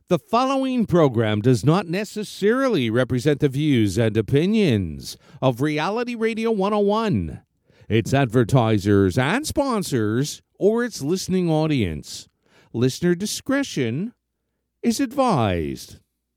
The following program does not necessarily represent the views and opinions of Reality Radio 101, its advertisers and sponsors, or its listening audience. Listener discretion is advised.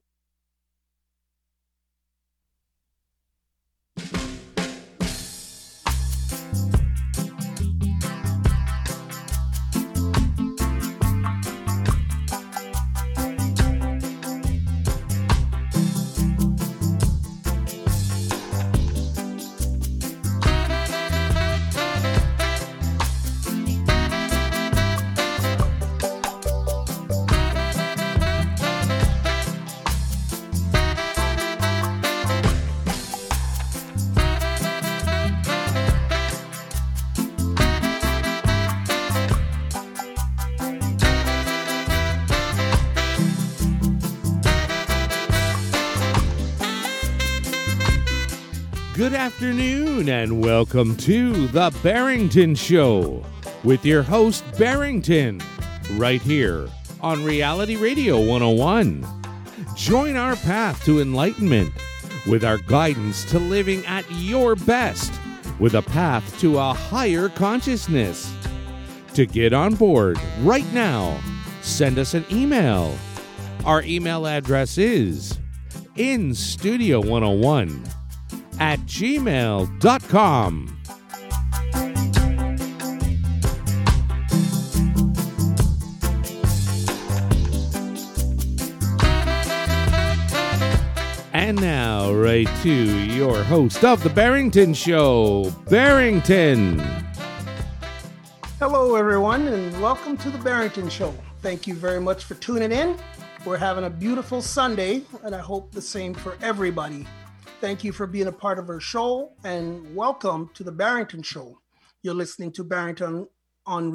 Good afternoon and welcome to The Barrington Show with your host Barrington, right here on Reality Radio 101. Join our path to enlightenment with our guidance to living at your best with a path to a higher consciousness. To get on board right now, send us an email. Our email address is instudio101@gmail.com. And now, right to your host of The Barrington Show, Barrington. Hello, everyone, and welcome to The Barrington Show. Thank you very much for tuning in. We're having a beautiful Sunday, and I hope the same for everybody. Thank you for being a part of our show, and welcome to The Barrington Show. You're listening to Barrington on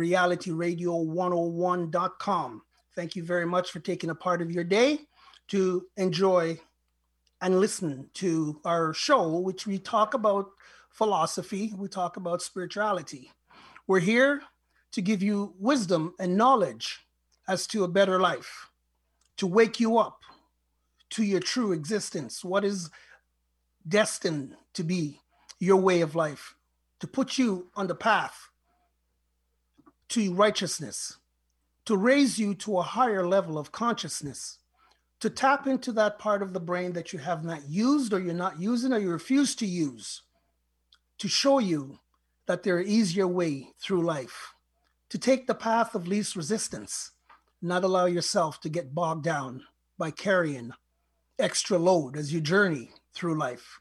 realityradio101.com. Thank you very much for taking a part of your day to enjoy and listen to our show, which we talk about philosophy, we talk about spirituality. We're here to give you wisdom and knowledge as to a better life, to wake you up to your true existence, what is destined to be your way of life, to put you on the path to righteousness, to raise you to a higher level of consciousness, to tap into that part of the brain that you have not used, or you're not using, or you refuse to use, to show you that there are easier way through life, to take the path of least resistance, not allow yourself to get bogged down by carrying extra load as you journey through life.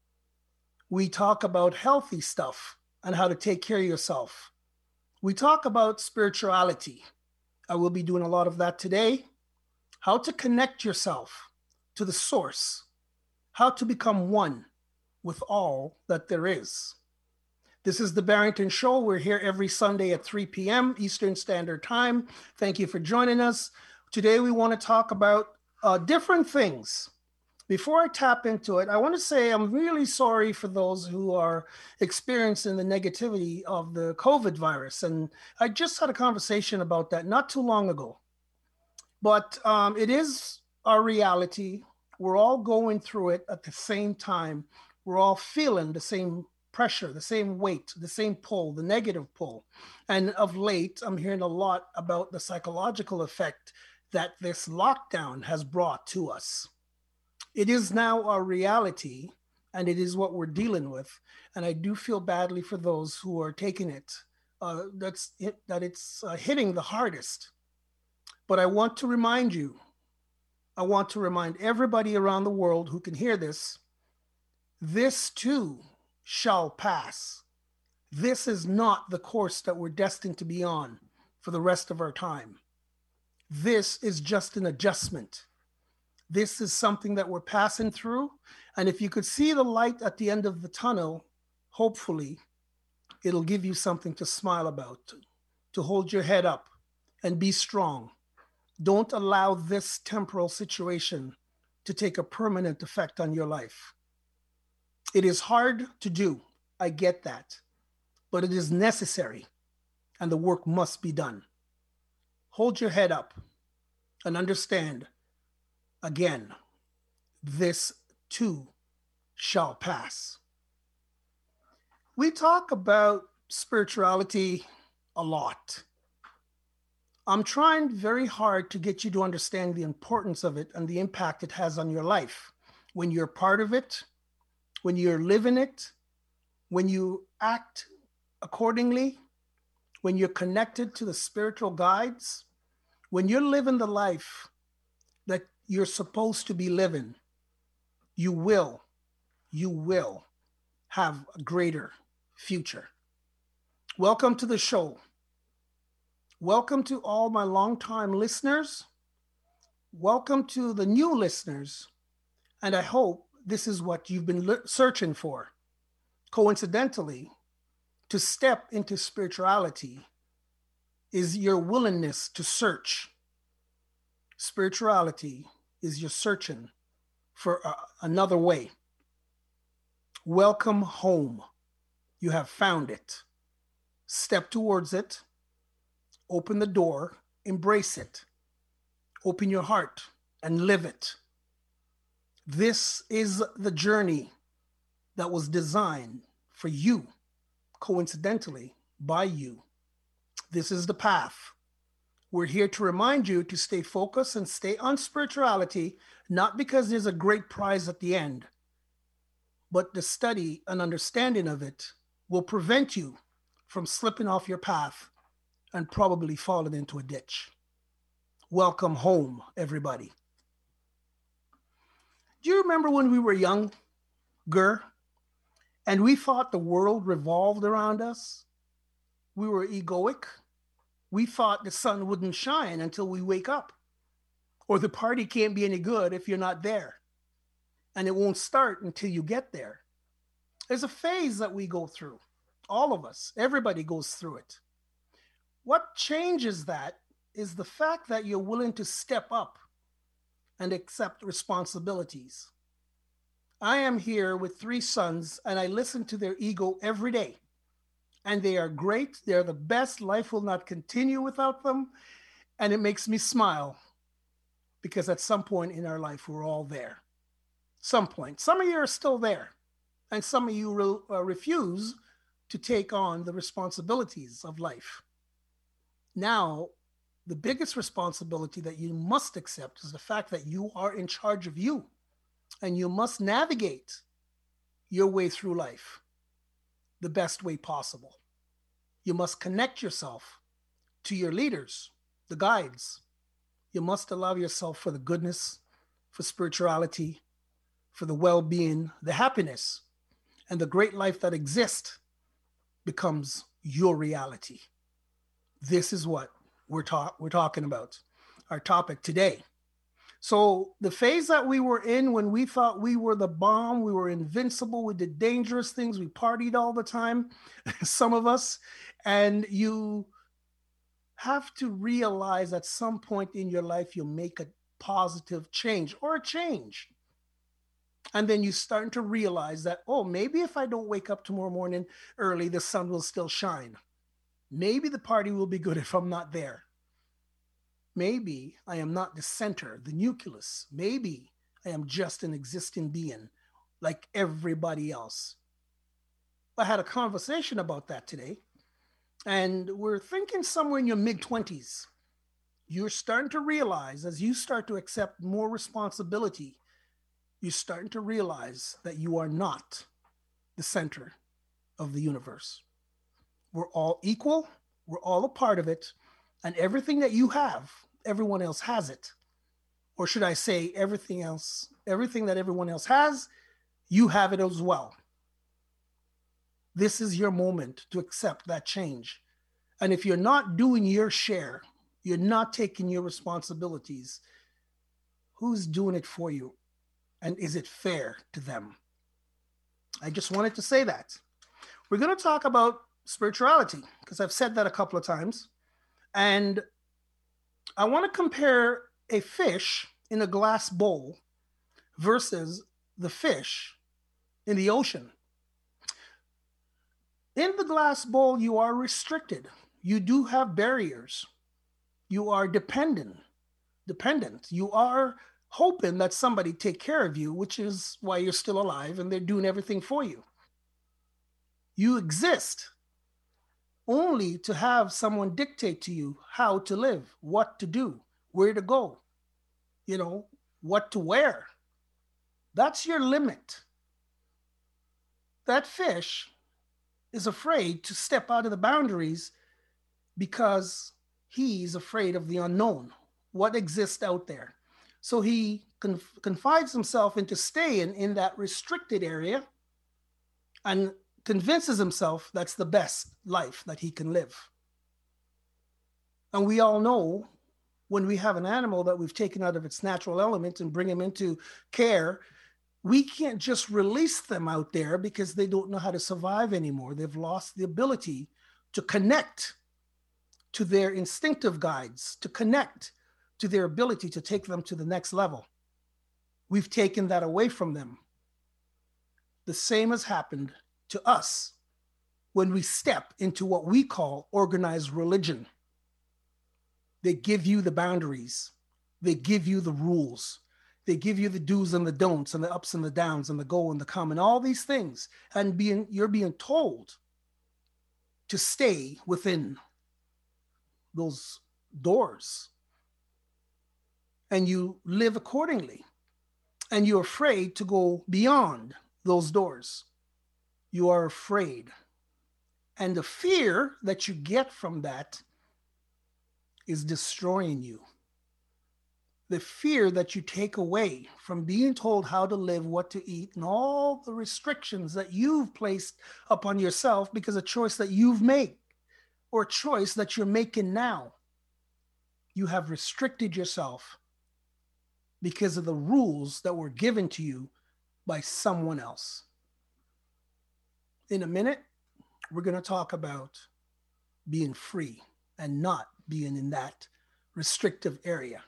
We talk about healthy stuff and how to take care of yourself. We talk about spirituality. I will be doing a lot of that today. How to connect yourself to the source, how to become one with all that there is. This is The Barrington Show. We're here every Sunday at 3 p.m. Eastern Standard Time. Thank you for joining us. Today we want to talk about different things. Before I tap into it, I want to say I'm really sorry for those who are experiencing the negativity of the COVID virus. And I just had a conversation about that not too long ago. But it is our reality. We're all going through it at the same time. We're all feeling the same pressure, the same weight, the same pull, the negative pull. And of late, I'm hearing a lot about the psychological effect that this lockdown has brought to us. It is now our reality, and it is what we're dealing with. And I do feel badly for those who are taking it, that it's hitting the hardest. But I want to remind you, I want to remind everybody around the world who can hear this, this too shall pass. This is not the course that we're destined to be on for the rest of our time. This is just an adjustment. This is something that we're passing through. And if you could see the light at the end of the tunnel, hopefully it'll give you something to smile about, to hold your head up and be strong. Don't allow this temporal situation to take a permanent effect on your life. It is hard to do. I get that. But it is necessary, and the work must be done. Hold your head up and understand Again, this too shall pass. We talk about spirituality a lot. I'm trying very hard to get you to understand the importance of it and the impact it has on your life. When you're part of it, when you're living it, when you act accordingly, when you're connected to the spiritual guides, when you're living the life that you're supposed to be living, you will have a greater future. Welcome to the show. Welcome to all my longtime listeners. Welcome to the new listeners. And I hope this is what you've been searching for. Coincidentally, to step into spirituality is your willingness to search. Spirituality is your searching for another way. Welcome home. You have found it. Step towards it. Open the door. Embrace it. Open your heart and live it. This is the journey that was designed for you, coincidentally, by you. This is the path. We're here to remind you to stay focused and stay on spirituality, not because there's a great prize at the end, but the study and understanding of it will prevent you from slipping off your path and probably falling into a ditch. Welcome home, everybody. Do you remember when we were younger and we thought the world revolved around us? We were egoic. We thought the sun wouldn't shine until we wake up, or the party can't be any good if you're not there, and it won't start until you get there. There's a phase that we go through. All of us, everybody goes through it. What changes that is the fact that you're willing to step up and accept responsibilities. I am here with 3 sons, and I listen to their ego every day. And they are great. They're the best. Life will not continue without them. And it makes me smile because at some point in our life, we're all there. Some point. Some of you are still there. And some of you refuse to take on the responsibilities of life. Now, the biggest responsibility that you must accept is the fact that you are in charge of you, and you must navigate your way through life the best way possible. You must connect yourself to your leaders, the guides. You must allow yourself for the goodness, for spirituality, for the well-being, the happiness, and the great life that exists becomes your reality. This is what we're talking about, our topic today. So the phase that we were in when we thought we were the bomb, we were invincible, we did dangerous things, we partied all the time, some of us, and you have to realize at some point in your life you'll make a positive change or a change. And then you start to realize that, oh, maybe if I don't wake up tomorrow morning early, the sun will still shine. Maybe the party will be good if I'm not there. Maybe I am not the center, the nucleus. Maybe I am just an existing being like everybody else. I had a conversation about that today, and we're thinking somewhere in your mid-20s. You're starting to realize, as you start to accept more responsibility, you're starting to realize that you are not the center of the universe. We're all equal. We're all a part of it. And everything that you have, everyone else has it. Or should I say everything that everyone else has, you have it as well. This is your moment to accept that change. And if you're not doing your share, you're not taking your responsibilities, who's doing it for you? And is it fair to them? I just wanted to say that. We're going to talk about spirituality because I've said that a couple of times. And I want to compare a fish in a glass bowl versus the fish in the ocean. In the glass bowl, you are restricted. You do have barriers. You are dependent. You are hoping that somebody take care of you, which is why you're still alive and they're doing everything for you. You exist only to have someone dictate to you how to live, what to do, where to go, what to wear. That's your limit. That fish is afraid to step out of the boundaries because he's afraid of the unknown, what exists out there. So he confides himself into staying in that restricted area and convinces himself that's the best life that he can live. And we all know when we have an animal that we've taken out of its natural element and bring him into care, we can't just release them out there because they don't know how to survive anymore. They've lost the ability to connect to their instinctive guides, to connect to their ability to take them to the next level. We've taken that away from them. The same has happened to us when we step into what we call organized religion. They give you the boundaries. They give you the rules. They give you the do's and the don'ts and the ups and the downs and the go and the come and all these things. And you're being told to stay within those doors. And you live accordingly. And you're afraid to go beyond those doors. You are afraid. And the fear that you get from that is destroying you. The fear that you take away from being told how to live, what to eat, and all the restrictions that you've placed upon yourself because of a choice that you've made or a choice that you're making now. You have restricted yourself because of the rules that were given to you by someone else. In a minute, we're going to talk about being free and not being in that restrictive area.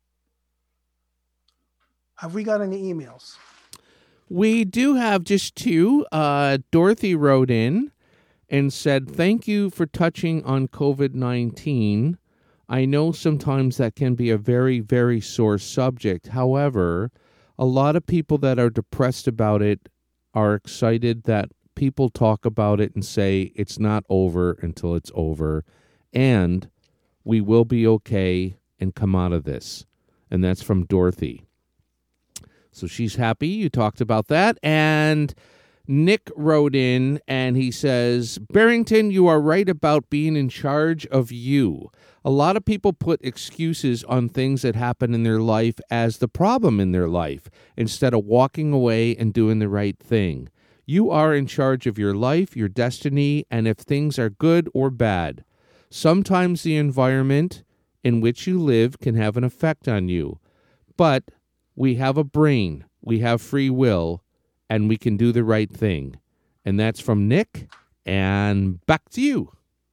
Have we got any emails? We do have just two. Dorothy wrote in and said, "Thank you for touching on COVID-19. I know sometimes that can be a very, very sore subject. However, a lot of people that are depressed about it are excited that people talk about it and say it's not over until it's over, and we will be okay and come out of this." And that's from Dorothy. So she's happy you talked about that. And Nick wrote in and he says, "Barrington, you are right about being in charge of you. A lot of people put excuses on things that happen in their life as the problem in their life instead of walking away and doing the right thing. You are in charge of your life, your destiny, and if things are good or bad. Sometimes the environment in which you live can have an effect on you. But we have a brain, we have free will, and we can do the right thing." And that's from Nick. And back to you.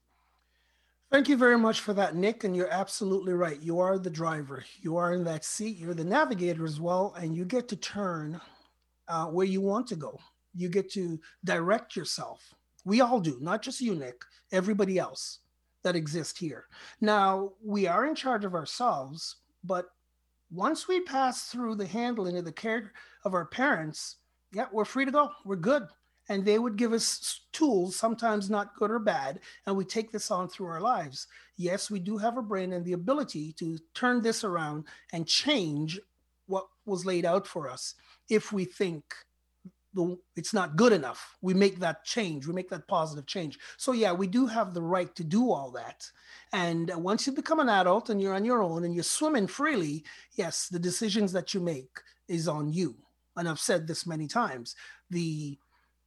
Thank you very much for that, Nick. And you're absolutely right. You are the driver. You are in that seat. You're the navigator as well. And you get to turn where you want to go. You get to direct yourself. We all do, not just you, Nick, everybody else that exists here. Now, we are in charge of ourselves, but once we pass through the handling of the care of our parents, yeah, we're free to go. We're good. And they would give us tools, sometimes not good or bad, and we take this on through our lives. Yes, we do have a brain and the ability to turn this around and change what was laid out for us. If we think it's not good enough, we make that change. We make that positive change. So yeah, we do have the right to do all that. And once you become an adult and you're on your own and you're swimming freely, yes, the decisions that you make is on you. And I've said this many times. The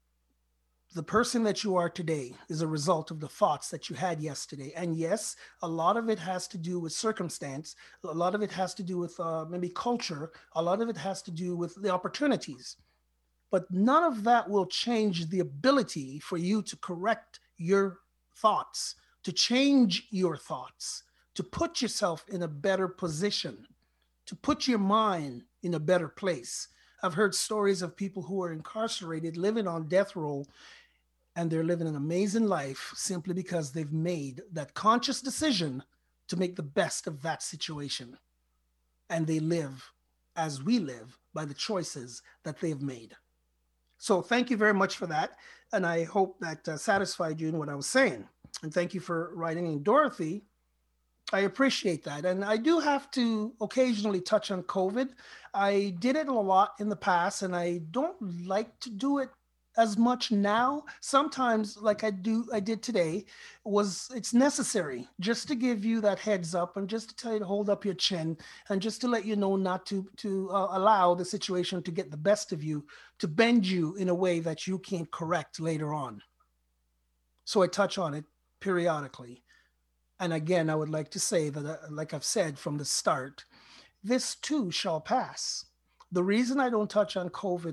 person that you are today is a result of the thoughts that you had yesterday. And yes, a lot of it has to do with circumstance. A lot of it has to do with maybe culture. A lot of it has to do with the opportunities. But none of that will change the ability for you to correct your thoughts, to change your thoughts, to put yourself in a better position, to put your mind in a better place. I've heard stories of people who are incarcerated, living on death row, and they're living an amazing life simply because they've made that conscious decision to make the best of that situation. And they live as we live by the choices that they've made. So thank you very much for that. And I hope that satisfied you in what I was saying. And thank you for writing in. Dorothy, I appreciate that. And I do have to occasionally touch on COVID. I did it a lot in the past, and I don't like to do it as much now. Sometimes, like I did today, it's necessary just to give you that heads up and just to tell you to hold up your chin and just to let you know not to allow the situation to get the best of you, to bend you in a way that you can't correct later on. So I touch on it periodically. And again, I would like to say that, like I've said from the start, this too shall pass. The reason I don't touch on COVID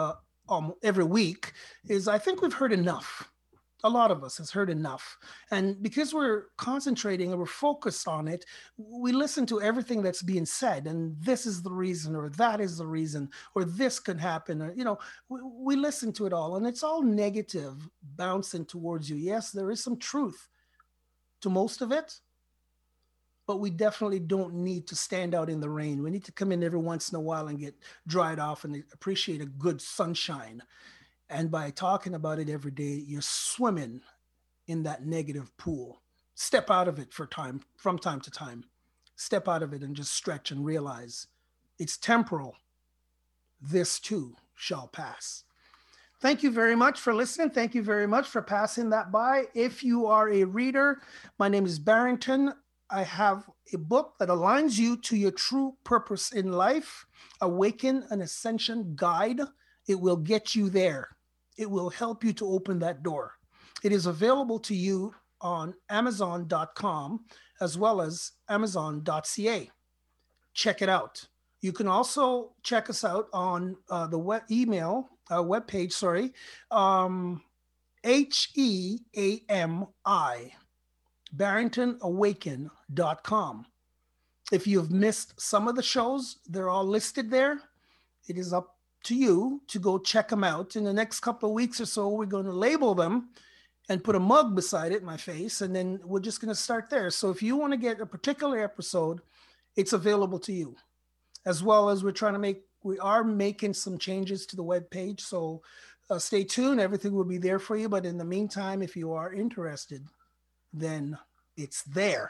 every week is I think we've heard enough. A lot of us has heard enough. And because we're concentrating and we're focused on it, we listen to everything that's being said. And this is the reason, or that is the reason, or this could happen. Or, we listen to it all, and it's all negative bouncing towards you. Yes, there is some truth to most of it, but we definitely don't need to stand out in the rain. We need to come in every once in a while and get dried off and appreciate a good sunshine. And by talking about it every day, you're swimming in that negative pool. Step out of it from time to time. Step out of it and just stretch and realize it's temporal. This too shall pass. Thank you very much for listening. Thank you very much for passing that by. If you are a reader, my name is Barrington. I have a book that aligns you to your true purpose in life, Awaken an Ascension Guide. It will get you there. It will help you to open that door. It is available to you on Amazon.com as well as Amazon.ca. Check it out. You can also check us out on the webpage, HEAMI, BarringtonAwaken.com. If you've missed some of the shows, they're all listed there. It is up to you to go check them out. In the next couple of weeks or so, we're going to label them and put a mug beside it, my face, and then we're just going to start there. So if you want to get a particular episode, it's available to you. As well as we are making some changes to the webpage. So stay tuned. Everything will be there for you. But in the meantime, if you are interested, then it's there.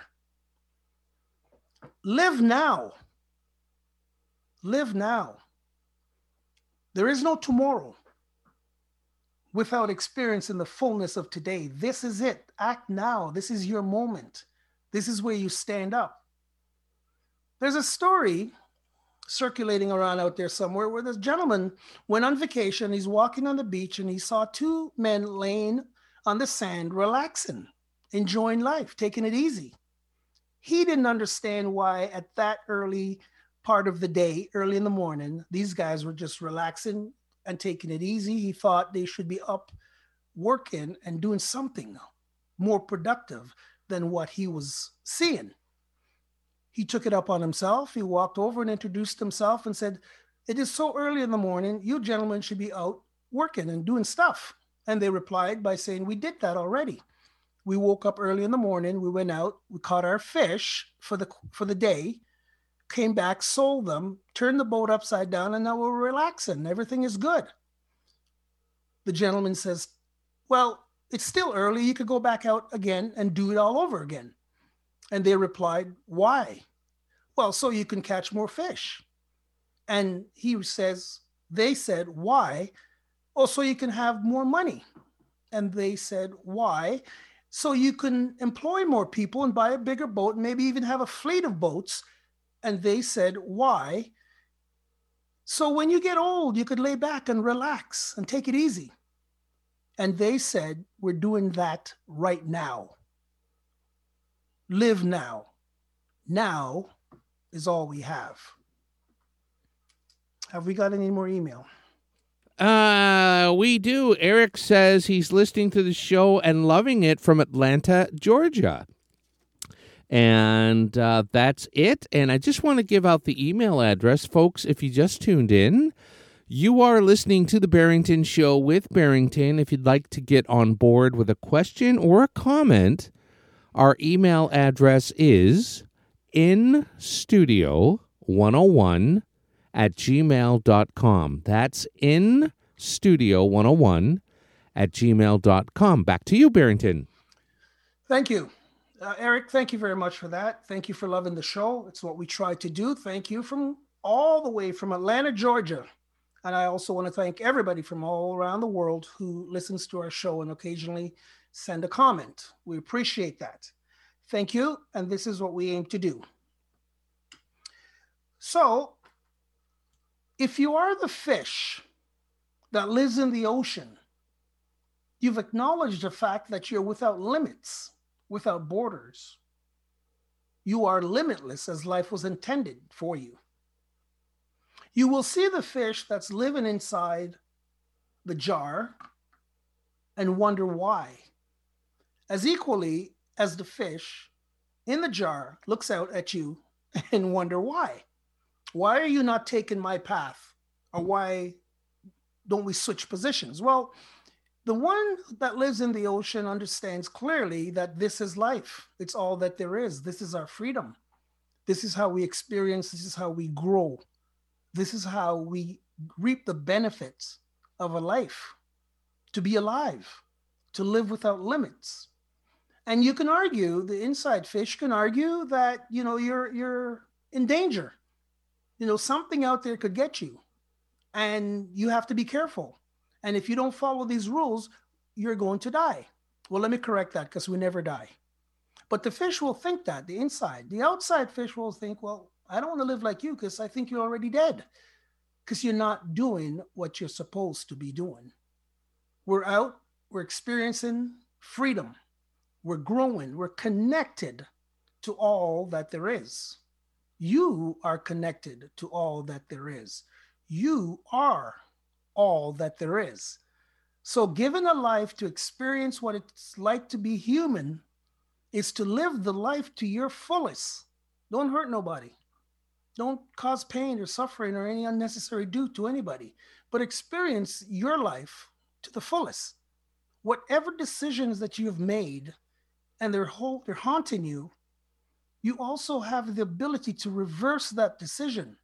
Live now. Live now. There is no tomorrow without experiencing the fullness of today. This is it. Act now. This is your moment. This is where you stand up. There's a story circulating around out there somewhere where this gentleman went on vacation. He's walking on the beach and he saw two men laying on the sand, relaxing, enjoying life, taking it easy. He didn't understand why at that early part of the day, early in the morning, these guys were just relaxing and taking it easy. He thought they should be up working and doing something more productive than what he was seeing. He took it up on himself. He walked over and introduced himself and said, "It is so early in the morning, you gentlemen should be out working and doing stuff." And they replied by saying, "We did that already. We woke up early in the morning, we went out, we caught our fish for the day, came back, sold them, turned the boat upside down, and now we're relaxing. Everything is good." The gentleman says, "Well, it's still early. You could go back out again and do it all over again." And they replied, "Why?" "Well, so you can catch more fish." And they said, "Why?" "Oh, so you can have more money." And they said, "Why?" "So you can employ more people and buy a bigger boat and maybe even have a fleet of boats." And they said, "Why?" "So when you get old, you could lay back and relax and take it easy." And they said, "We're doing that right now. Live now. Now is all we have." Have we got any more email? We do. Eric says he's listening to the show and loving it from Atlanta, Georgia. And that's it. And I just want to give out the email address. Folks, if you just tuned in, you are listening to The Barrington Show with Barrington. If you'd like to get on board with a question or a comment, our email address is instudio101 at gmail.com. That's in studio 101 at gmail.com. Back to you, Barrington. Thank you. Eric, thank you very much for that. Thank you for loving the show. It's what we try to do. Thank you from all the way from Atlanta, Georgia. And I also want to thank everybody from all around the world who listens to our show and occasionally send a comment. We appreciate that. Thank you. And this is what we aim to do. So, if you are the fish that lives in the ocean, you've acknowledged the fact that you're without limits, without borders. You are limitless as life was intended for you. You will see the fish that's living inside the jar and wonder why. As equally as the fish in the jar looks out at you and wonder why. Why are you not taking my path? Or why don't we switch positions? Well, the one that lives in the ocean understands clearly that this is life. It's all that there is. This is our freedom. This is how we experience. This is how we grow. This is how we reap the benefits of a life, to be alive, to live without limits. And you can argue, the inside fish can argue that, you're in danger. Something out there could get you and you have to be careful. And if you don't follow these rules, you're going to die. Well, let me correct that because we never die. But the fish will think that, the inside. The outside fish will think, well, I don't want to live like you because I think you're already dead because you're not doing what you're supposed to be doing. We're out, we're experiencing freedom. We're growing, we're connected to all that there is. You are connected to all that there is. You are all that there is. So given a life to experience what it's like to be human is to live the life to your fullest. Don't hurt nobody. Don't cause pain or suffering or any unnecessary due to anybody, but experience your life to the fullest. Whatever decisions that you've made and they're haunting you, you also have the ability to reverse that decision.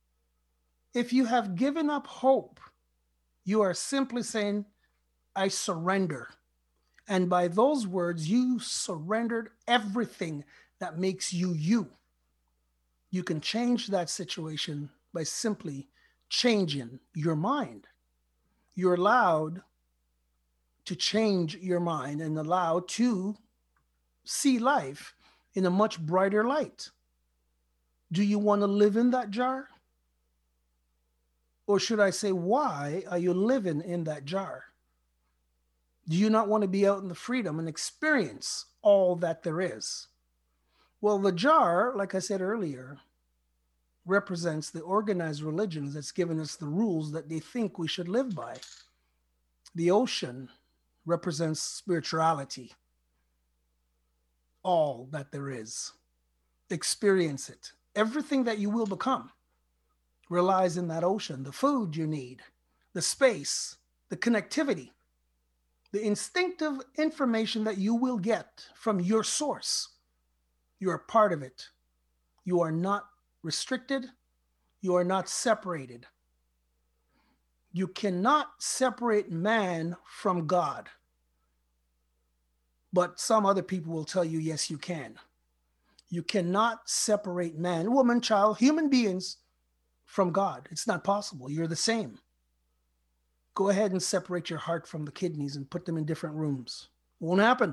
If you have given up hope, you are simply saying, I surrender. And by those words, you surrendered everything that makes you you. You can change that situation by simply changing your mind. You're allowed to change your mind and allowed to see life in a much brighter light. Do you want to live in that jar? Or should I say, why are you living in that jar? Do you not want to be out in the freedom and experience all that there is? Well, the jar, like I said earlier, represents the organized religions that's given us the rules that they think we should live by. The ocean represents spirituality. All that there is. Experience it. Everything that you will become relies in that ocean. The food you need, the space, the connectivity, the instinctive information that you will get from your source. You are part of it. You are not restricted. You are not separated. You cannot separate man from God. But some other people will tell you, yes, you can. You cannot separate man, woman, child, human beings from God. It's not possible. You're the same. Go ahead and separate your heart from the kidneys and put them in different rooms. Won't happen.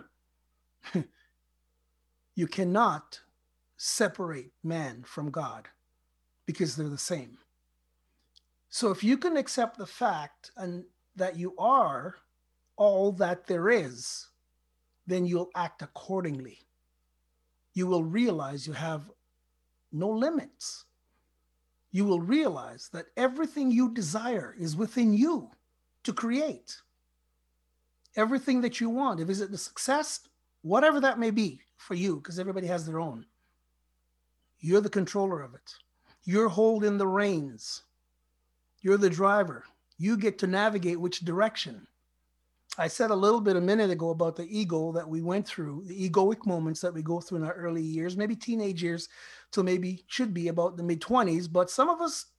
You cannot separate man from God because they're the same. So if you can accept the fact and that you are all that there is, then you'll act accordingly. You will realize you have no limits. You will realize that everything you desire is within you to create. Everything that you want, if it's the success, whatever that may be for you, because everybody has their own. You're the controller of it. You're holding the reins. You're the driver. You get to navigate which direction. I said a little bit a minute ago about the ego that we went through, the egoic moments that we go through in our early years, maybe teenage years, till maybe should be about the mid-20s. But some of us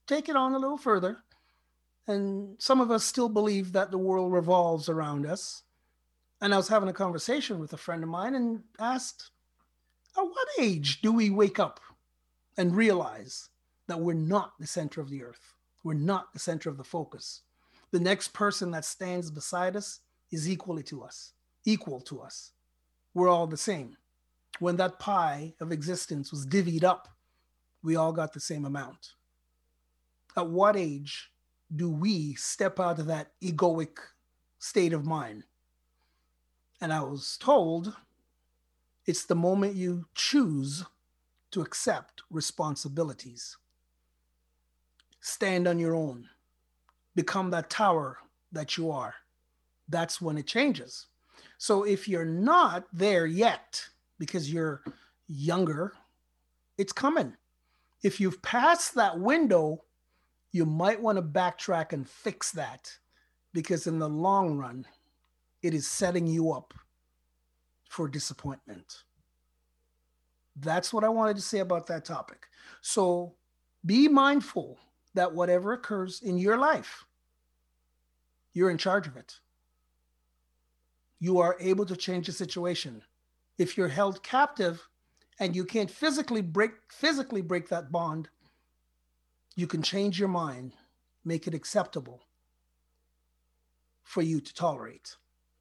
take it on a little further. And some of us still believe that the world revolves around us. And I was having a conversation with a friend of mine and asked, at what age do we wake up and realize that we're not the center of the earth? We're not the center of the focus. The next person that stands beside us is equal to us. We're all the same. When that pie of existence was divvied up, we all got the same amount. At what age do we step out of that egoic state of mind? And I was told it's the moment you choose to accept responsibilities. Stand on your own. Become that tower that you are. That's when it changes. So if you're not there yet, because you're younger, it's coming. If you've passed that window, you might want to backtrack and fix that, because in the long run, it is setting you up for disappointment. That's what I wanted to say about that topic. So be mindful that whatever occurs in your life, you're in charge of it. You are able to change the situation. If you're held captive and you can't physically break that bond, you can change your mind, make it acceptable for you to tolerate.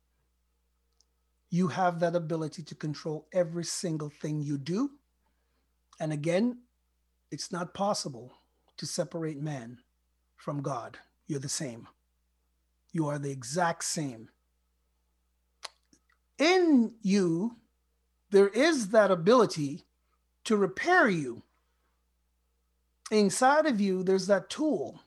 You have that ability to control every single thing you do. And again, it's not possible to separate man from God. You're the same. You are the exact same. In you, there is that ability to repair you. Inside of you, there's that tool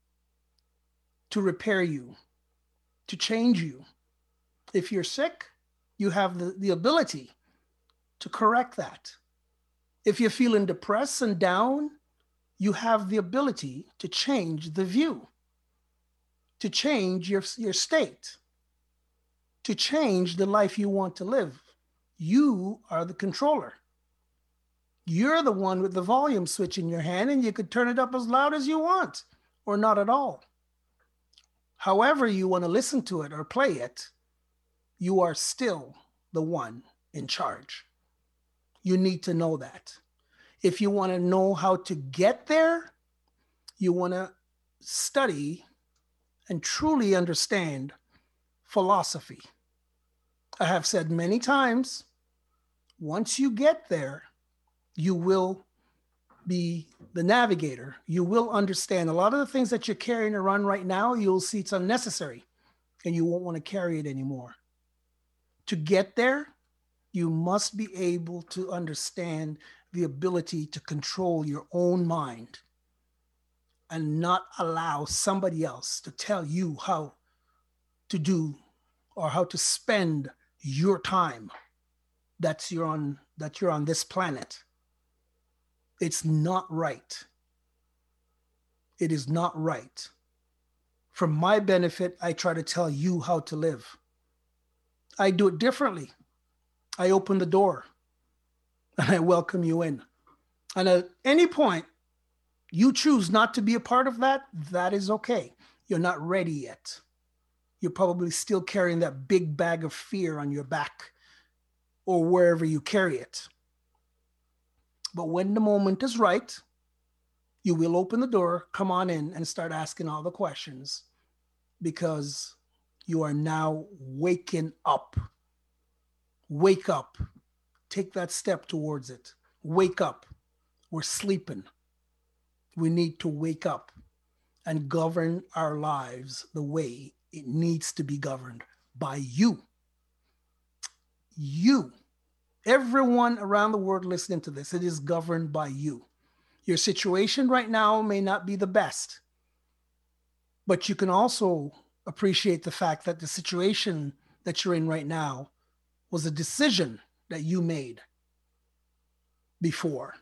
to repair you, to change you. If you're sick, you have the ability to correct that. If you're feeling depressed and down, you have the ability to change the view, to change your state, to change the life you want to live. You are the controller. You're the one with the volume switch in your hand, and you could turn it up as loud as you want, or not at all. However you want to listen to it or play it, you are still the one in charge. You need to know that. If you want to know how to get there, you want to study and truly understand philosophy. I have said many times, once you get there, you will be the navigator. You will understand a lot of the things that you're carrying around right now. You'll see it's unnecessary and you won't want to carry it anymore. To get there, you must be able to understand the ability to control your own mind and not allow somebody else to tell you how to do or how to spend your time that you're on this planet. It's not right. It is not right. For my benefit, I try to tell you how to live. I do it differently. I open the door and I welcome you in. And at any point you choose not to be a part of that, that is okay. You're not ready yet. You're probably still carrying that big bag of fear on your back or wherever you carry it. But when the moment is right, you will open the door, come on in, and start asking all the questions, because you are now waking up. Wake up. Take that step towards it. Wake up. We're sleeping. We need to wake up and govern our lives the way it needs to be governed by you. You. Everyone around the world listening to this, it is governed by you. Your situation right now may not be the best, but you can also appreciate the fact that the situation that you're in right now was a decision that you made before.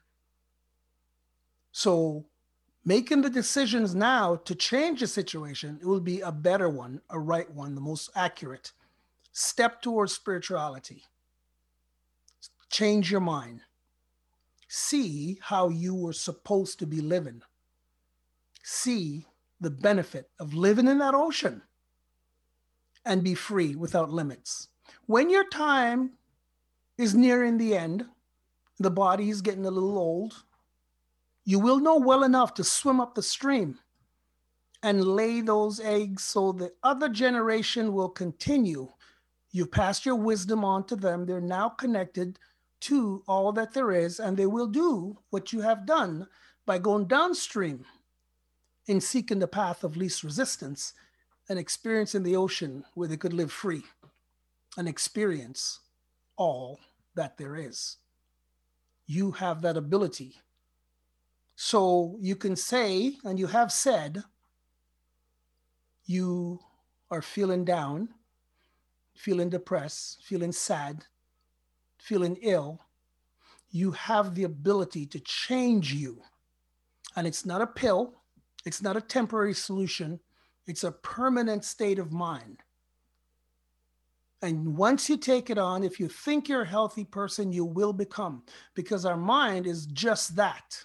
So making the decisions now to change the situation, it will be a better one, a right one, the most accurate step towards spirituality. Change your mind. See how you were supposed to be living. see the benefit of living in that ocean and be free without limits. When your time is nearing the end, the body is getting a little old, you will know well enough to swim up the stream and lay those eggs so the other generation will continue. You've passed your wisdom on to them. They're now connected to all that there is, and they will do what you have done by going downstream in seeking the path of least resistance and experiencing the ocean where they could live free and experience all that there is. You have that ability. So you can say, and you have said, you are feeling down, feeling depressed, feeling sad, feeling ill. You have the ability to change you. And it's not a pill. It's not a temporary solution. It's a permanent state of mind. And once you take it on, if you think you're a healthy person, you will become, because our mind is just that.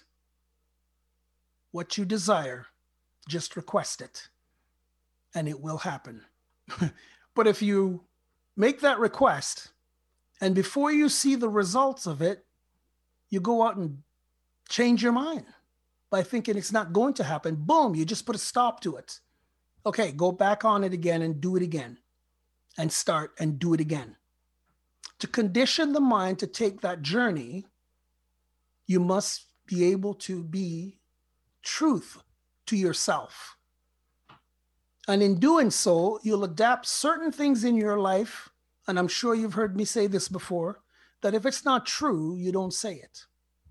What you desire, just request it, and it will happen. But if you make that request, and before you see the results of it, you go out and change your mind by thinking it's not going to happen, boom, you just put a stop to it. Okay, go back on it again and do it again. And start and do it again. To condition the mind to take that journey, you must be able to be truth to yourself. And in doing so, you'll adapt certain things in your life, and I'm sure you've heard me say this before, that if it's not true, you don't say it.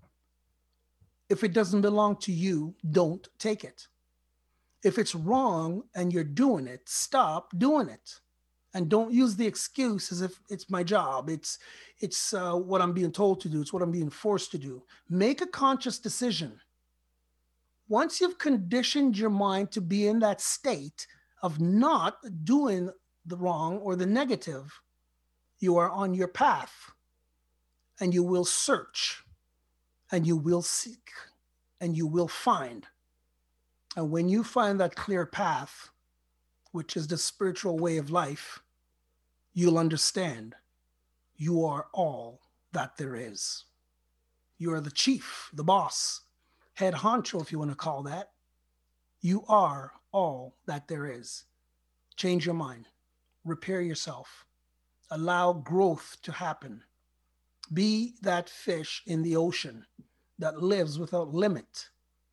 If it doesn't belong to you, don't take it. If it's wrong and you're doing it, stop doing it. And don't use the excuse as if it's my job. It's what I'm being told to do. It's what I'm being forced to do. Make a conscious decision. Once you've conditioned your mind to be in that state of not doing the wrong or the negative, you are on your path, and you will search, and you will seek, and you will find. And when you find that clear path, which is the spiritual way of life, you'll understand you are all that there is. You are the chief, the boss, head honcho, if you want to call that. You are all that there is. Change your mind. Repair yourself. Allow growth to happen. Be that fish in the ocean that lives without limit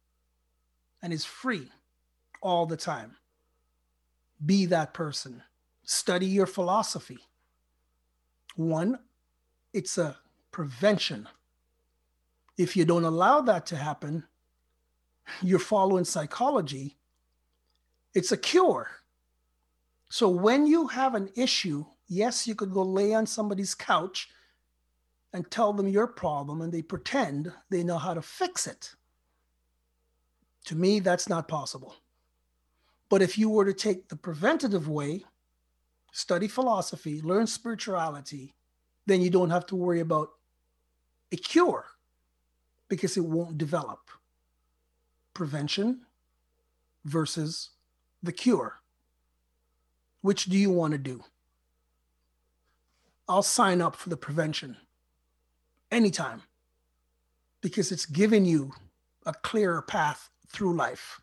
and is free all the time. Be that person. Study your philosophy. One, it's a prevention. If you don't allow that to happen, you're following psychology. It's a cure. So when you have an issue, yes, you could go lay on somebody's couch and tell them your problem, and they pretend they know how to fix it. To me, that's not possible. But if you were to take the preventative way, study philosophy, learn spirituality, then you don't have to worry about a cure because it won't develop. Prevention versus the cure. Which do you want to do? I'll sign up for the prevention anytime because it's giving you a clearer path through life.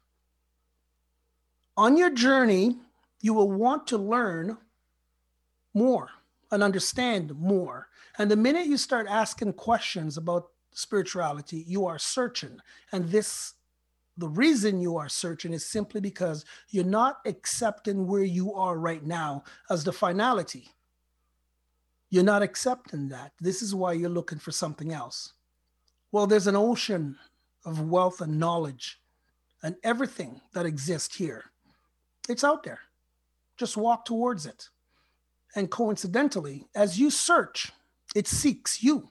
On your journey, you will want to learn more and understand more. And the minute you start asking questions about spirituality, you are searching. And the reason you are searching is simply because you're not accepting where you are right now as the finality. You're not accepting that. This is why you're looking for something else. Well, there's an ocean of wealth and knowledge and everything that exists here. It's out there. Just walk towards it. And coincidentally, as you search, it seeks you.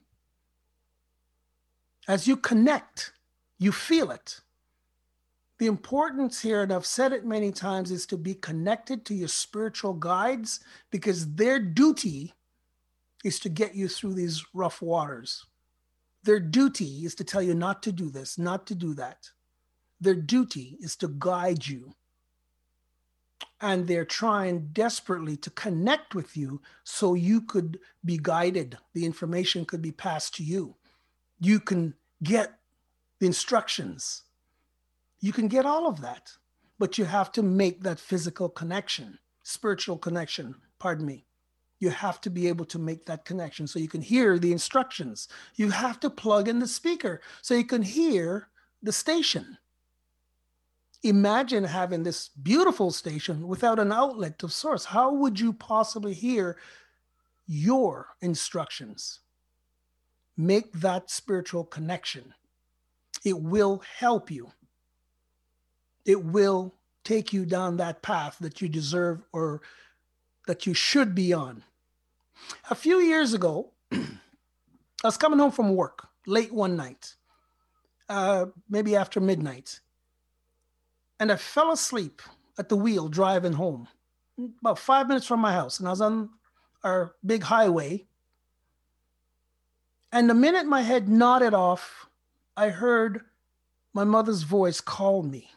As you connect, you feel it. The importance here, and I've said it many times, is to be connected to your spiritual guides because their duty is to get you through these rough waters. Their duty is to tell you not to do this, not to do that. Their duty is to guide you. And they're trying desperately to connect with you so you could be guided. The information could be passed to you. You can get the instructions. You can get all of that, but you have to make that physical connection, spiritual connection, pardon me. You have to be able to make that connection so you can hear the instructions. You have to plug in the speaker so you can hear the station. Imagine having this beautiful station without an outlet of source. How would you possibly hear your instructions? Make that spiritual connection. It will help you. It will take you down that path that you deserve or that you should be on. A few years ago, I was coming home from work late one night, maybe after midnight, and I fell asleep at the wheel driving home, about 5 minutes from my house. And I was on our big highway. And the minute my head nodded off, I heard my mother's voice call me.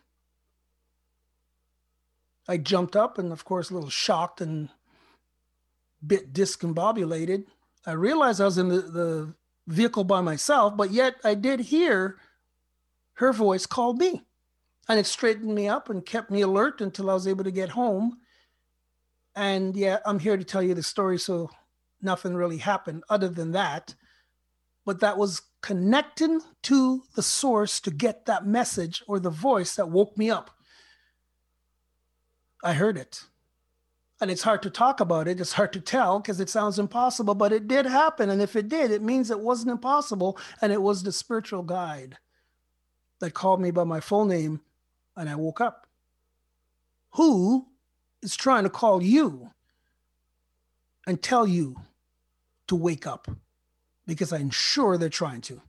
I jumped up and, of course, a little shocked and bit discombobulated. I realized I was in the vehicle by myself, but yet I did hear her voice call me. And it straightened me up and kept me alert until I was able to get home. And yeah, I'm here to tell you the story, so nothing really happened other than that. But that was connecting to the source to get that message or the voice that woke me up. I heard it. And it's hard to talk about it. It's hard to tell because it sounds impossible, but it did happen. And if it did, it means it wasn't impossible. And it was the spiritual guide that called me by my full name. And I woke up. Who is trying to call you and tell you to wake up? Because I'm sure they're trying to.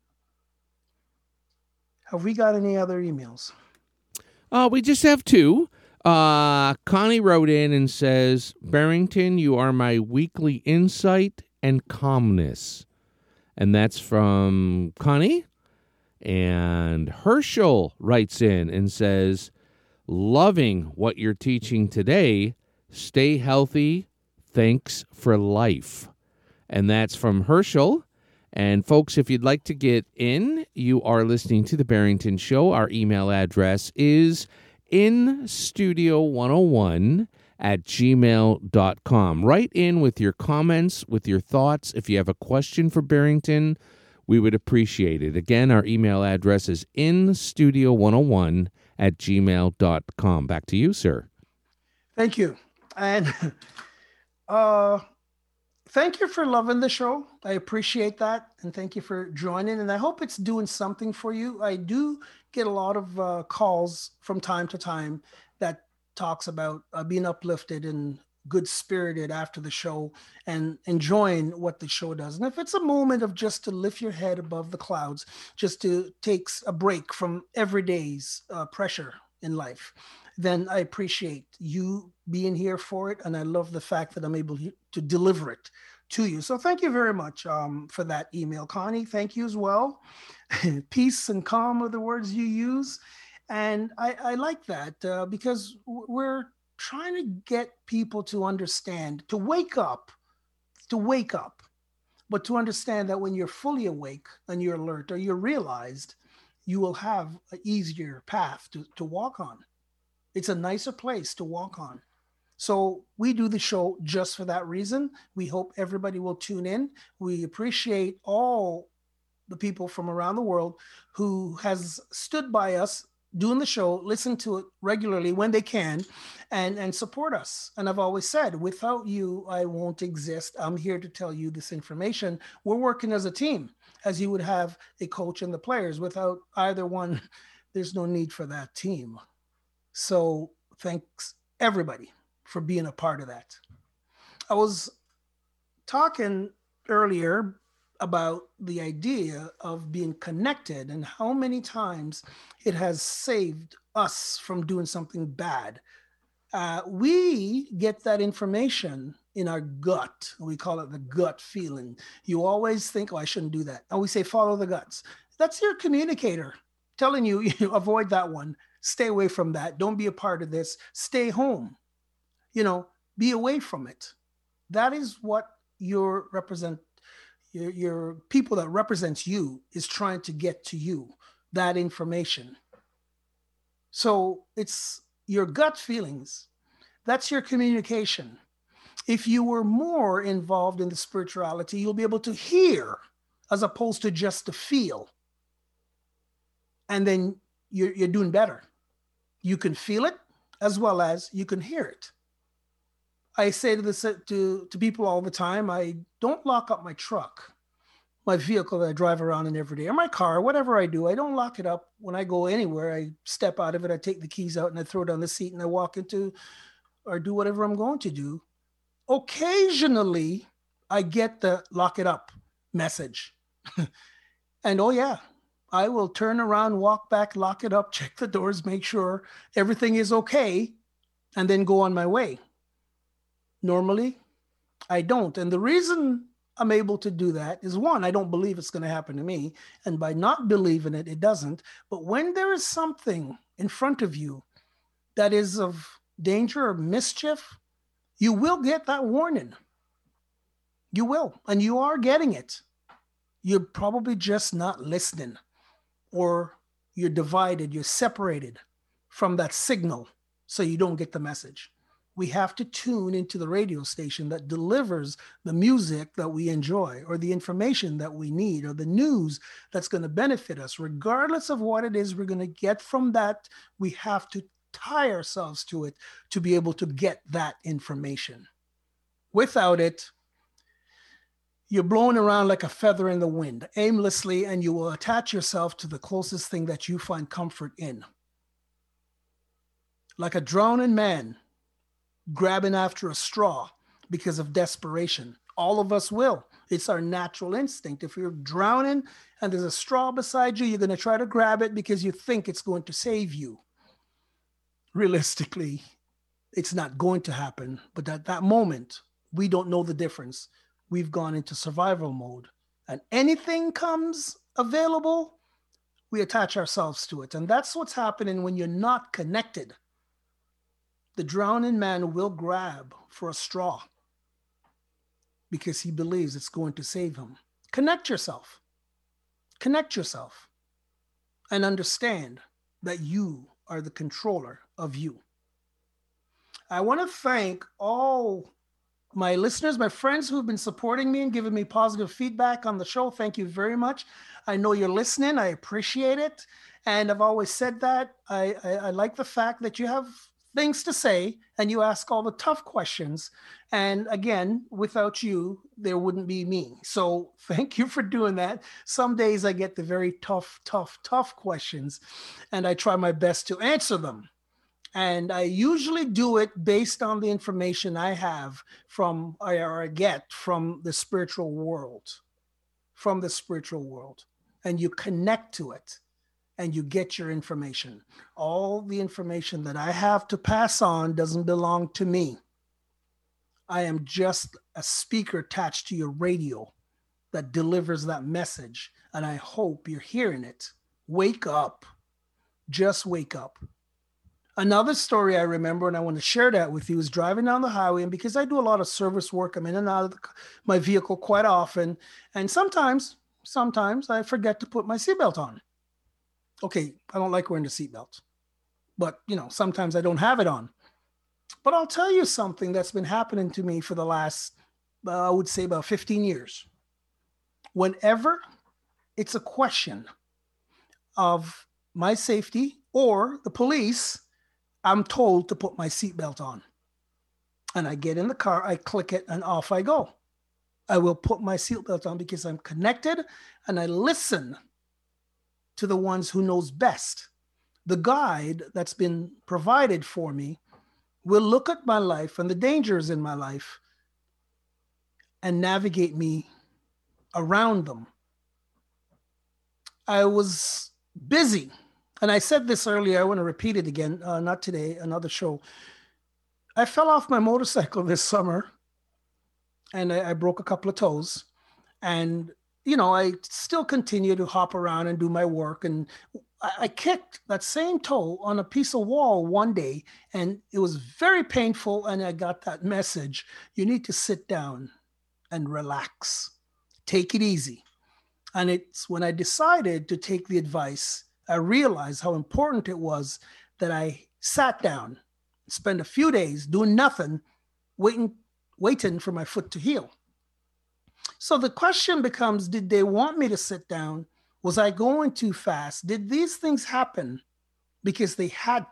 Have we got any other emails? We just have two. Connie wrote in and says, Barrington, you are my weekly insight and calmness. And that's from Connie. And Herschel writes in and says, loving what you're teaching today. Stay healthy. Thanks for life. And that's from Herschel. And folks, if you'd like to get in, you are listening to The Barrington Show. Our email address is instudio101@gmail.com. Write in with your comments, with your thoughts. If you have a question for Barrington, we would appreciate it. Again, our email address is instudio101@gmail.com. Back to you, sir. Thank you. And thank you for loving the show. I appreciate that. And thank you for joining. And I hope it's doing something for you. I do get a lot of calls from time to time that talks about being uplifted and good spirited after the show and enjoying what the show does. And if it's a moment of just to lift your head above the clouds, just to take a break from everyday's pressure in life, then I appreciate you being here for it. And I love the fact that I'm able to deliver it to you. So thank you very much for that email, Connie. Thank you as well. Peace and calm are the words you use. And I like that because we're trying to get people to understand, to wake up, but to understand that when you're fully awake and you're alert or you're realized, you will have an easier path to walk on. It's a nicer place to walk on. So we do the show just for that reason. We hope everybody will tune in. We appreciate all the people from around the world who has stood by us doing the show, listen to it regularly when they can, and support us. And I've always said, without you, I won't exist. I'm here to tell you this information. We're working as a team, as you would have a coach and the players. Without either one, there's no need for that team. So thanks, everybody, for being a part of that. I was talking earlier about the idea of being connected and how many times it has saved us from doing something bad. We get that information in our gut. We call it the gut feeling. You always think, oh, I shouldn't do that. And we say, follow the guts. That's your communicator telling you, avoid that one. Stay away from that. Don't be a part of this. Stay home. Be away from it. That is what your people that represents you is trying to get to you, that information. So it's your gut feelings. That's your communication. If you were more involved in the spirituality, you'll be able to hear as opposed to just to feel. And then you're doing better. You can feel it as well as you can hear it. I say to this to people all the time, I don't lock up my truck, my vehicle that I drive around in every day, or my car, whatever I do. I don't lock it up. When I go anywhere, I step out of it, I take the keys out and I throw it on the seat and I walk into or do whatever I'm going to do. Occasionally, I get the lock it up message. And oh yeah, I will turn around, walk back, lock it up, check the doors, make sure everything is okay, and then go on my way. Normally, I don't. And the reason I'm able to do that is, one, I don't believe it's going to happen to me. And by not believing it, it doesn't. But when there is something in front of you that is of danger or mischief, you will get that warning. You will. And you are getting it. You're probably just not listening, or you're divided, you're separated from that signal, so you don't get the message. We have to tune into the radio station that delivers the music that we enjoy, or the information that we need, or the news that's going to benefit us. Regardless of what it is we're going to get from that, we have to tie ourselves to it to be able to get that information. Without it, you're blowing around like a feather in the wind, aimlessly, and you will attach yourself to the closest thing that you find comfort in. Like a drowning man grabbing after a straw because of desperation. All of us will. It's our natural instinct. If you're drowning and there's a straw beside you, you're going to try to grab it because you think it's going to save you. Realistically, it's not going to happen. But at that moment, we don't know the difference. We've gone into survival mode, and anything comes available, we attach ourselves to it. And that's what's happening when you're not connected. The drowning man will grab for a straw because he believes it's going to save him. Connect yourself. Connect yourself and understand that you are the controller of you. I want to thank all my listeners, my friends who've been supporting me and giving me positive feedback on the show. Thank you very much. I know you're listening. I appreciate it. And I've always said that. I like the fact that you have things to say and you ask all the tough questions. And again, without you, there wouldn't be me. So thank you for doing that. Some days I get the very tough questions, and I try my best to answer them. And I usually do it based on the information I have or I get from the spiritual world, And you connect to it and you get your information. All the information that I have to pass on doesn't belong to me. I am just a speaker attached to your radio that delivers that message. And I hope you're hearing it. Wake up. Just wake up. Another story I remember, and I want to share that with you, is driving down the highway. And because I do a lot of service work, I'm in and out of my vehicle quite often. And sometimes I forget to put my seatbelt on. Okay, I don't like wearing the seatbelt, but sometimes I don't have it on. But I'll tell you something that's been happening to me for the last, I would say about 15 years. Whenever it's a question of my safety or the police, I'm told to put my seatbelt on. And I get in the car, I click it, and off I go. I will put my seatbelt on because I'm connected and I listen to the ones who knows best. The guide that's been provided for me will look at my life and the dangers in my life and navigate me around them. I was busy. And I said this earlier, I want to repeat it again, not today, another show. I fell off my motorcycle this summer and I broke a couple of toes. And, I still continue to hop around and do my work. And I kicked that same toe on a piece of wall one day, and it was very painful. And I got that message: you need to sit down and relax, take it easy. And it's when I decided to take the advice, I realized how important it was that I sat down, spent a few days doing nothing, waiting, waiting for my foot to heal. So the question becomes, did they want me to sit down? Was I going too fast? Did these things happen because they had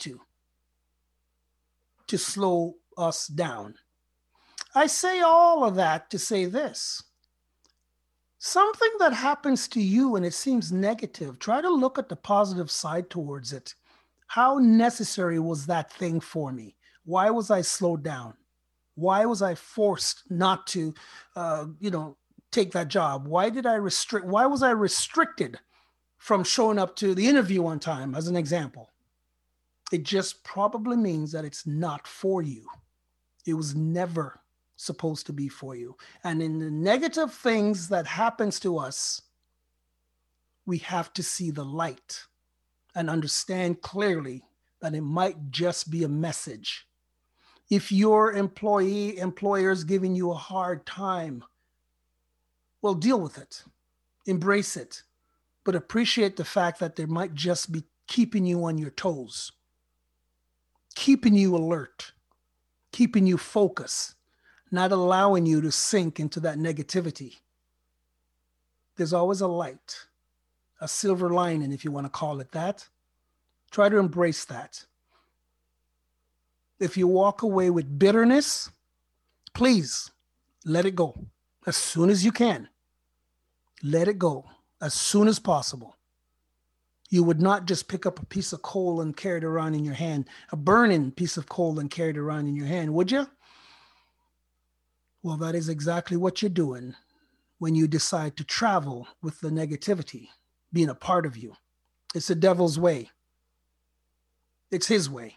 to slow us down? I say all of that to say this: something that happens to you and it seems negative, try to look at the positive side towards it. How necessary was that thing for me? Why was I slowed down? Why was I forced not to, take that job? Why did I restrict? Why was I restricted from showing up to the interview on time, as an example? It just probably means that it's not for you. It was never supposed to be for you. And in the negative things that happens to us, we have to see the light and understand clearly that it might just be a message. If your employer is giving you a hard time, well, deal with it, embrace it, but appreciate the fact that they might just be keeping you on your toes, keeping you alert, keeping you focused, not allowing you to sink into that negativity. There's always a light, a silver lining, if you want to call it that. Try to embrace that. If you walk away with bitterness, please let it go as soon as you can. Let it go as soon as possible. You would not just pick up a piece of coal and carry it around in your hand, a burning piece of coal and carry it around in your hand, would you? Well, that is exactly what you're doing when you decide to travel with the negativity being a part of you. It's the devil's way. It's his way.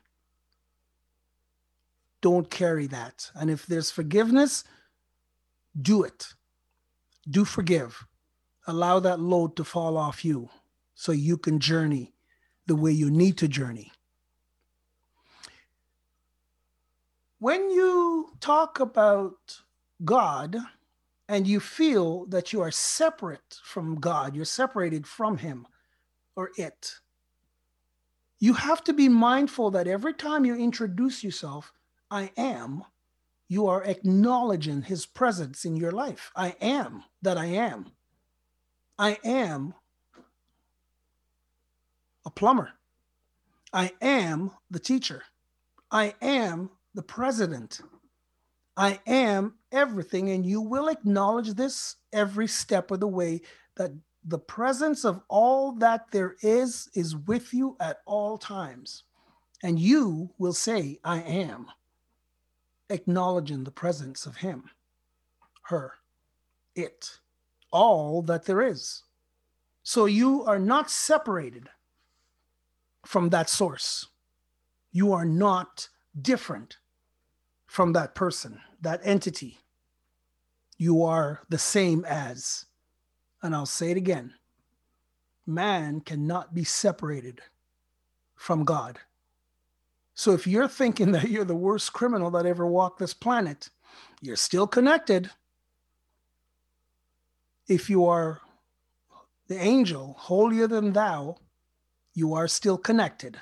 Don't carry that. And if there's forgiveness, do it. Do forgive. Allow that load to fall off you so you can journey the way you need to journey. When you talk about God and you feel that you are separate from God, you're separated from him or it, you have to be mindful that every time you introduce yourself, I am, you are acknowledging his presence in your life. I am that I am. I am a plumber. I am the teacher. I am the president. I am everything. And you will acknowledge this every step of the way, that the presence of all that there is with you at all times. And you will say, I am, acknowledging the presence of him, her, it, all that there is. So you are not separated from that source. You are not different from that person, that entity. You are the same as, and I'll say it again, man cannot be separated from God. So if you're thinking that you're the worst criminal that ever walked this planet, you're still connected. If you are the angel, holier than thou, you are still connected.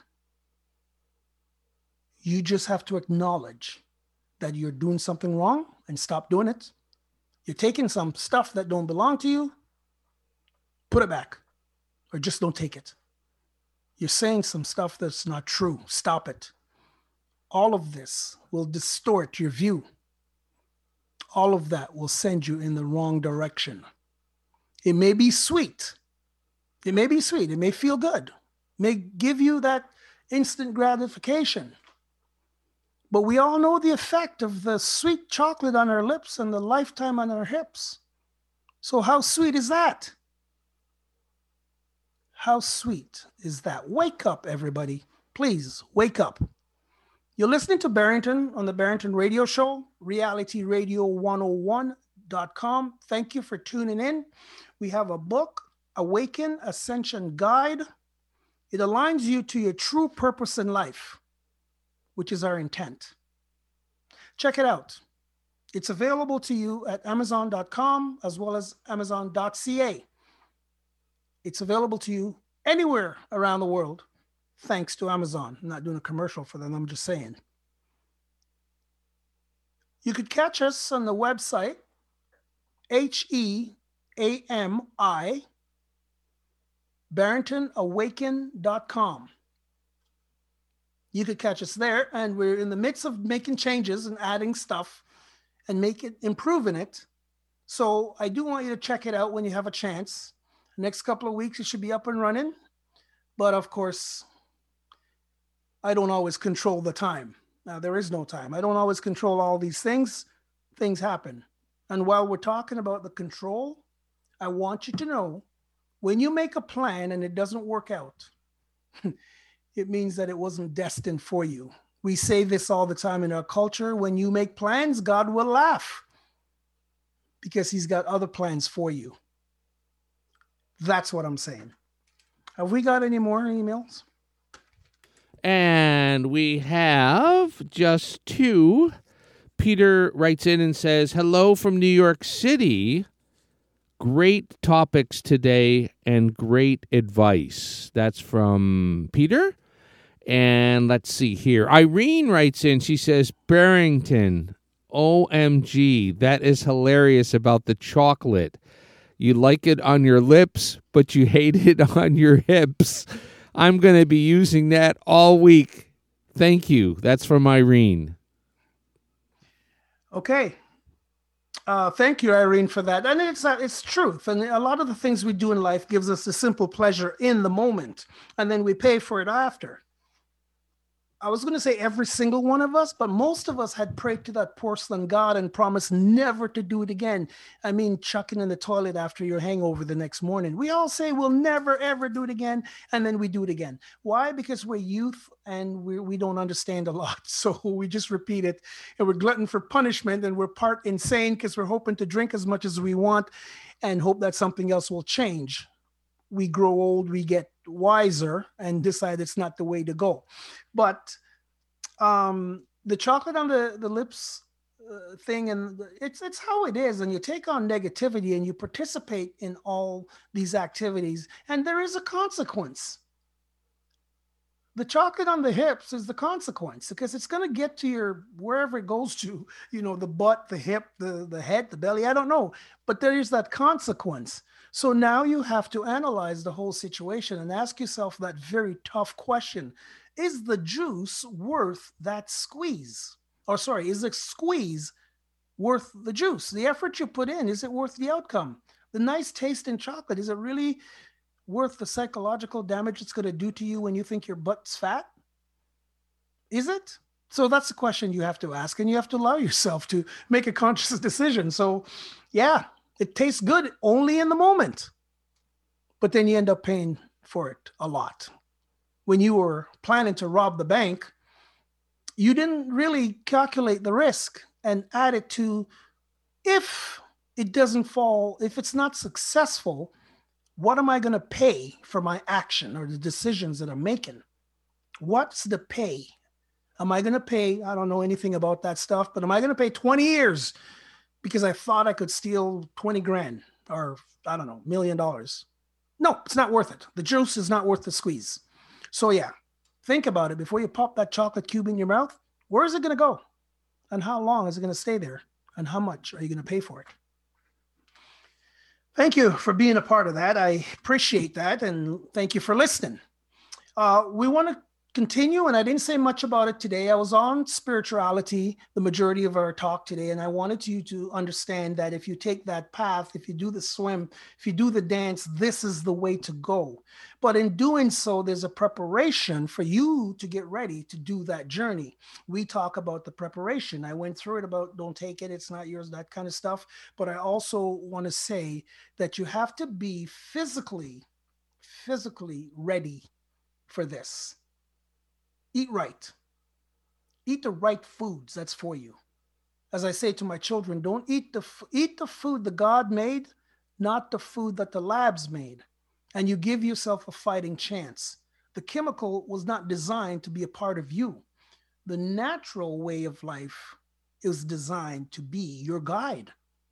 You just have to acknowledge that you're doing something wrong and stop doing it. You're taking some stuff that don't belong to you, put it back, or just don't take it. You're saying some stuff that's not true, stop it. All of this will distort your view. All of that will send you in the wrong direction. It may be sweet. It may be sweet. It may feel good. It may give you that instant gratification. But we all know the effect of the sweet chocolate on our lips and the lifetime on our hips. So how sweet is that? How sweet is that? Wake up, everybody. Please, wake up. You're listening to Barrington on the Barrington Radio Show, realityradio101.com. Thank you for tuning in. We have a book, Awaken Ascension Guide. It aligns you to your true purpose in life, which is our intent. Check it out. It's available to you at Amazon.com as well as Amazon.ca. It's available to you anywhere around the world, thanks to Amazon. I'm not doing a commercial for them, I'm just saying. You could catch us on the website, HEAMI, BarringtonAwaken.com. You could catch us there, and we're in the midst of making changes and adding stuff and improving it. So I do want you to check it out when you have a chance. Next couple of weeks, it should be up and running. But of course, I don't always control the time. Now, there is no time. I don't always control all these things. Things happen. And while we're talking about the control, I want you to know, when you make a plan and it doesn't work out, it means that it wasn't destined for you. We say this all the time in our culture. When you make plans, God will laugh because he's got other plans for you. That's what I'm saying. Have we got any more emails? And we have just two. Peter writes in and says, hello from New York City. Great topics today and great advice. That's from Peter. And let's see here. Irene writes in. She says, Barrington, OMG, that is hilarious about the chocolate. You like it on your lips, but you hate it on your hips. I'm going to be using that all week. Thank you. That's from Irene. Okay. Thank you, Irene, for that. And it's truth. And a lot of the things we do in life gives us a simple pleasure in the moment, and then we pay for it after. I was going to say every single one of us, but most of us had prayed to that porcelain god and promised never to do it again. I mean, chucking in the toilet after your hangover the next morning. We all say we'll never, ever do it again, and then we do it again. Why? Because we're youth and we don't understand a lot. So we just repeat it, and we're glutton for punishment, and we're part insane because we're hoping to drink as much as we want and hope that something else will change. We grow old, we get wiser, and decide it's not the way to go. But the chocolate on the lips thing, and it's how it is. And you take on negativity and you participate in all these activities, and there is a consequence. The chocolate on the hips is the consequence, because it's going to get to your, wherever it goes to, the butt, the hip, the head, the belly, I don't know. But there is that consequence. So now you have to analyze the whole situation and ask yourself that very tough question. Is the juice worth that squeeze? Or sorry, is the squeeze worth the juice? The effort you put in, is it worth the outcome? The nice taste in chocolate, is it really worth the psychological damage it's going to do to you when you think your butt's fat? Is it? So that's the question you have to ask, and you have to allow yourself to make a conscious decision. So yeah, it tastes good only in the moment, but then you end up paying for it a lot. When you were planning to rob the bank, you didn't really calculate the risk and add it to, if it doesn't fall, if it's not successful, what am I going to pay for my action or the decisions that I'm making? What's the pay? Am I going to pay? I don't know anything about that stuff, but am I going to pay 20 years because I thought I could steal 20 grand or, I don't know, $1 million? No, it's not worth it. The juice is not worth the squeeze. So yeah, think about it before you pop that chocolate cube in your mouth. Where is it going to go? And how long is it going to stay there? And how much are you going to pay for it? Thank you for being a part of that. I appreciate that. And thank you for listening. We want to continue, and I didn't say much about it today. I was on spirituality the majority of our talk today, and I wanted you to understand that if you take that path, if you do the swim, if you do the dance, this is the way to go. But in doing so, there's a preparation for you to get ready to do that journey. We talk about the preparation. I went through it about don't take it, it's not yours, that kind of stuff. But I also want to say that you have to be physically ready for this. Eat right. Eat the right foods. That's for you. As I say to my children, don't eat the food that God made, not the food that the labs made. And you give yourself a fighting chance. The chemical was not designed to be a part of you. The natural way of life is designed to be your guide.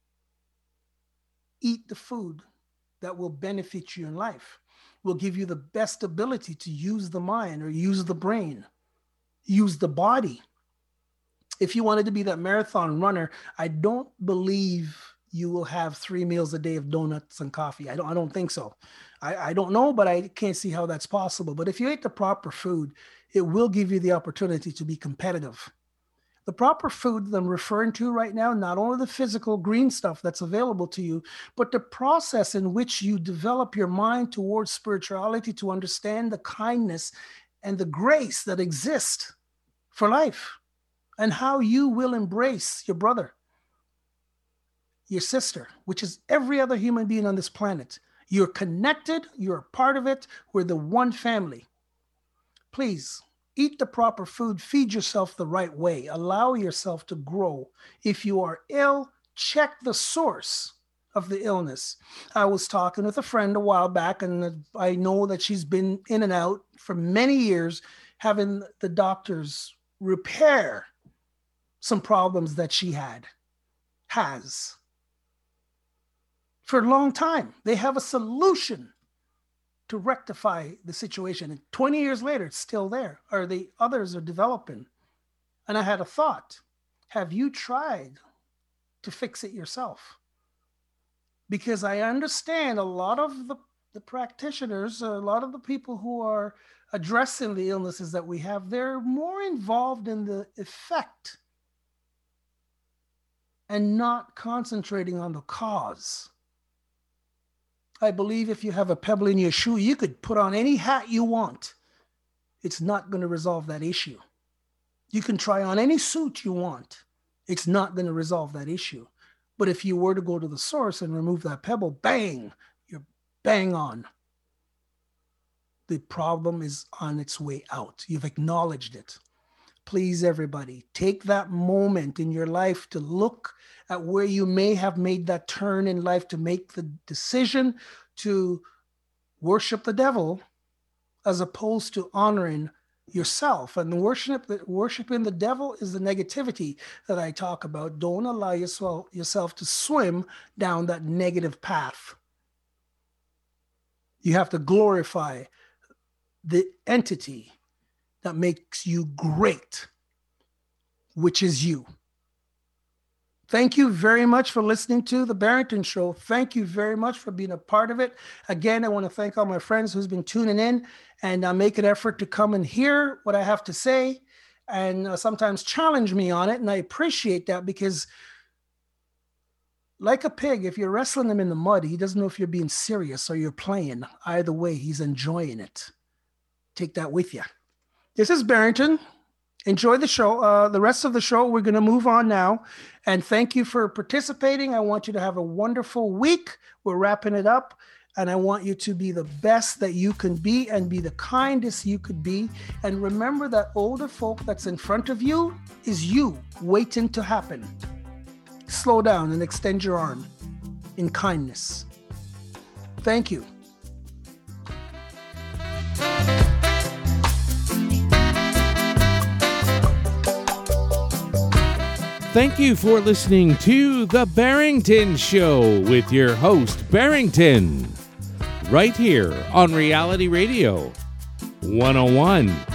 Eat the food that will benefit you in life, will give you the best ability to use the mind or use the brain, use the body. If you wanted to be that marathon runner, I don't believe you will have 3 meals a day of donuts and coffee. I don't think so. I don't know, but I can't see how that's possible. But if you ate the proper food, it will give you the opportunity to be competitive. The proper food that I'm referring to right now, not only the physical green stuff that's available to you, but the process in which you develop your mind towards spirituality to understand the kindness and the grace that exist for life, and how you will embrace your brother, your sister, which is every other human being on this planet. You're connected. You're a part of it. We're the one family. Please eat the proper food. Feed yourself the right way. Allow yourself to grow. If you are ill, check the source of the illness. I was talking with a friend a while back, and I know that she's been in and out for many years, having the doctors repair some problems that she has for a long time. They have a solution to rectify the situation. And 20 years later, it's still there, or the others are developing. And I had a thought. Have you tried to fix it yourself? Because I understand a lot of the practitioners, a lot of the people who are addressing the illnesses that we have, they're more involved in the effect and not concentrating on the cause. I believe if you have a pebble in your shoe, you could put on any hat you want. It's not going to resolve that issue. You can try on any suit you want. It's not going to resolve that issue. But if you were to go to the source and remove that pebble, bang, you're bang on. The problem is on its way out. You've acknowledged it. Please, everybody, take that moment in your life to look at where you may have made that turn in life to make the decision to worship the devil as opposed to honoring yourself. And worshiping the devil is the negativity that I talk about. Don't allow yourself to swim down that negative path. You have to glorify the entity that makes you great, which is you. Thank you very much for listening to The Barrington Show. Thank you very much for being a part of it. Again, I want to thank all my friends who's been tuning in and make an effort to come and hear what I have to say and sometimes challenge me on it. And I appreciate that because like a pig, if you're wrestling him in the mud, he doesn't know if you're being serious or you're playing. Either way, he's enjoying it. Take that with you. This is Barrington. Enjoy the show. The rest of the show, we're going to move on now. And thank you for participating. I want you to have a wonderful week. We're wrapping it up. And I want you to be the best that you can be and be the kindest you could be. And remember that older folk that's in front of you is you waiting to happen. Slow down and extend your arm in kindness. Thank you. Thank you for listening to The Barrington Show with your host, Barrington, right here on Reality Radio 101.